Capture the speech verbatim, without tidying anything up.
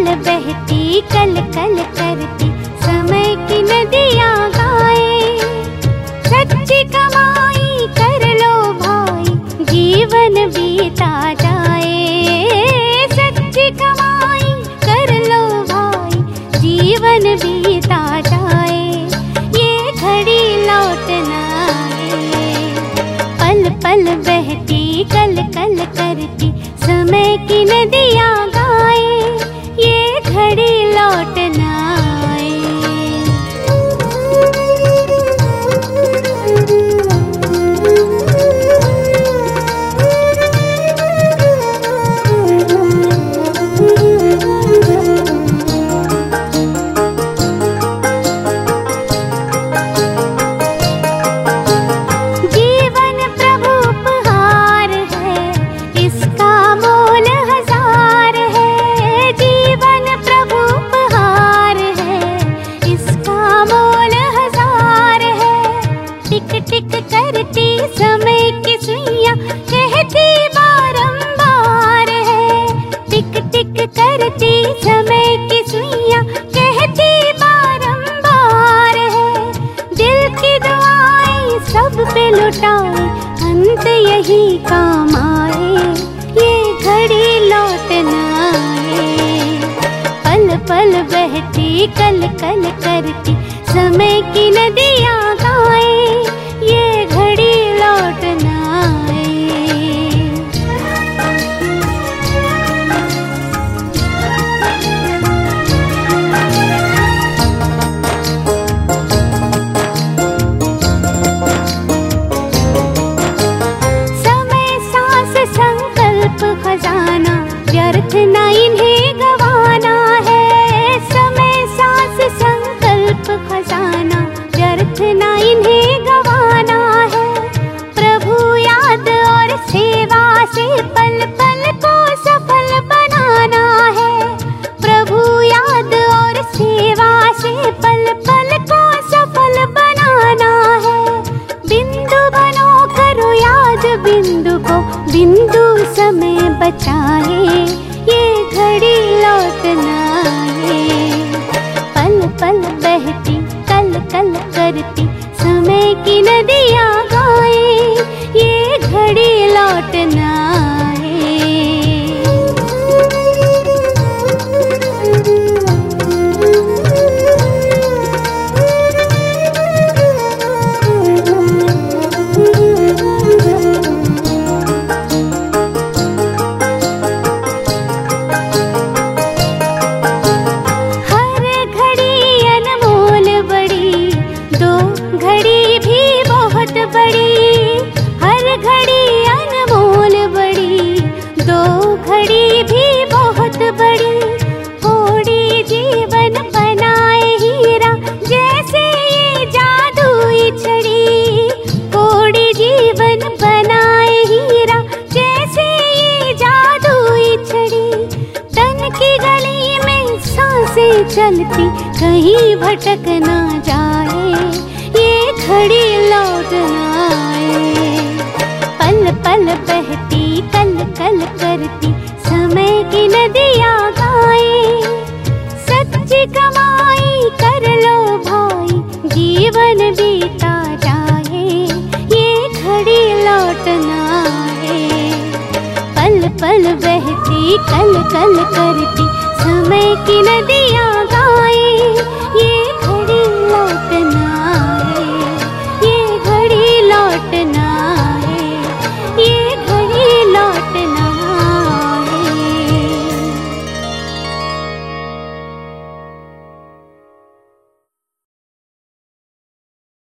बहती कल कल करती समय की नदियाँ गाए। सच्ची कमाई कर लो भाई जीवन बीता जाए। सच्ची कमाई कर लो भाई जीवन बीता जाए। ये घड़ी लौट ना आए। पल पल बहती कल कल करती समय की नदियाँ गाए। ये घड़ी लौट ना आए। जीवन प्रभु उपहार है, इसका मोल हजार है। जीवन प्रभु उपहार है, इसका मोल हजार है। टिक टिक करती समय की सुइयां कहती बारंबार है। टिक टिक करती समय की सुइयां कहती बारंबार है। दिल की दुआएं सब पे लुटाए, अंत यही काम आए। ये घड़ी लौट ना आए। पल पल बहती कल कल करती समय की नदियाँ गाए। ये घड़ी लौट ना आए। समय सांस संकल्प खजाना, व्यर्थ ना इन्हें गवाना है। समय सांस संकल्प खजाना, व्यर्थ ना इन्हें गवाना है। प्रभु याद और सेवा से पल पल को सफल बनाना है। प्रभु याद और सेवा से पल पल को सफल बनाना है। बिंदु बनो करो याद बिंदु को, बिंदु समय बचाए। ये घड़ी लौट ना आए। पल पल बहती कल कल करती समय की नदियाँ गाए। ये घड़ी लौट ना आए। हर घड़ी अनमोल बड़ी, दो घड़ी भी बहुत बड़ी। हर घड़ी अनमोल बड़ी, दो घड़ी भी बहुत बड़ी। थोड़ी जीवन बनाए हीरा, जैसे ये जादुई छड़ी। थोड़ी जीवन बनाए हीरा, जैसे ये जादुई छड़ी। तन की गली में सांसें चलती, कहीं भटक ना जाए। ये घड़ी लौट ना आए। पल पल बहती कल कल करती समय की नदियाँ गाए। सच्ची कमाई कर लो भाई जीवन बीता जाए। ये घड़ी लौट ना आए। पल पल बहती कल कल करती समय की नदियाँ गाए। ये